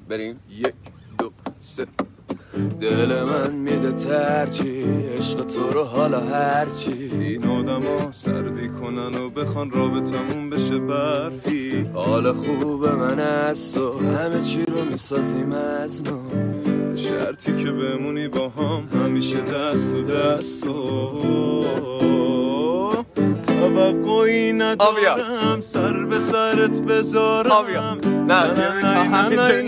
بریم 1 2 3. دل من میده ترجیح عشق تو رو حالا هرچی. این آدم ها سردی کنن و بخوان رابطمون بشه برفی. حال خوب من از تو همه چی رو میسازیم از نو، به شرطی که بمونی با هم همیشه دست و دست. توقعی ندارم سر به سرت بذارم. نه